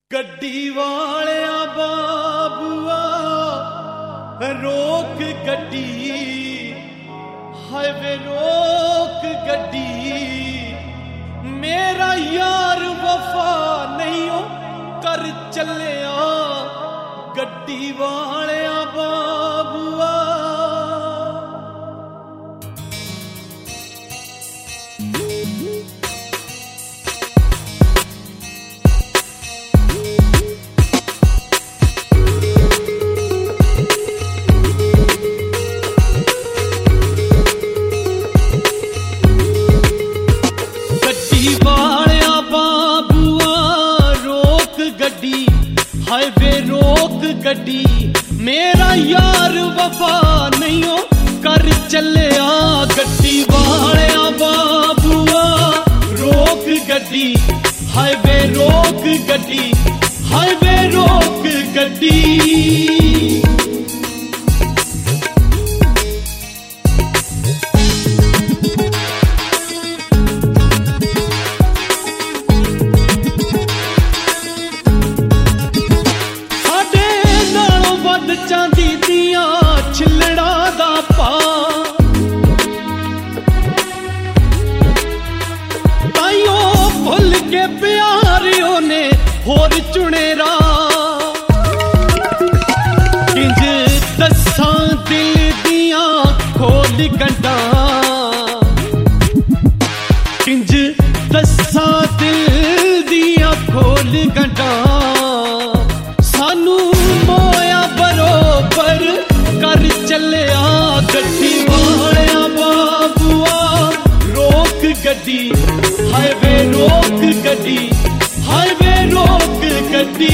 गड्डी वालिया बाबुआ रोक गड्डी, हाईवे रोक गड्डी। मेरा यार वफा नहीं हो कर चलिया गड्डी वालिया बाबुआ। हाईवे रोक गड्डी, मेरा यार वफा नहीं हो कर चलिया गड्डी वालिया बाबुआ। रोक गड्डी, हाईवे रोक गड्डी, हाईवे रोक गड्डी। चांदी दिया छिलड़ा दा पा, ताइयो भुल के प्यारियों ने होर चुनेरा। किंज दसा दिल दिया खोल गंडा, किंज दसा दिल दिया खोल गंडा। सानू मोया बरोबर कर चलिया गड्डी वालिया बाबुआ। रोक गड्डी, हाईवे रोक गड्डी, हाईवे रोक गड्डी।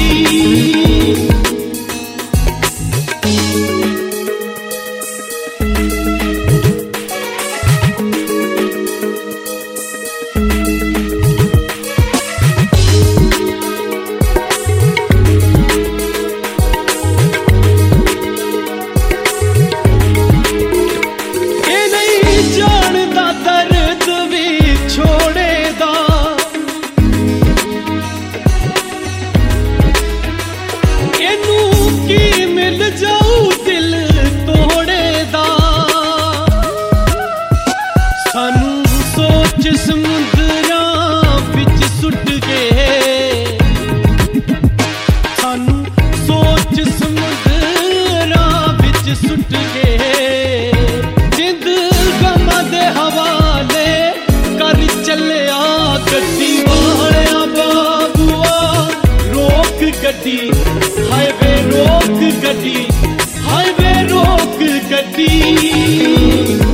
जाऊ दिल तोड़े दा, सानू सोच समुद्रा बिच सुट गए। सानू सोच समुद्रा बिच सुट गए। जिंद गमा दे हवाले कर चलिया गड्डी वालिया बाबुआ। रोक गड्डी, हाईवे रोक गड्डी, हाईवे रोक गड्डी।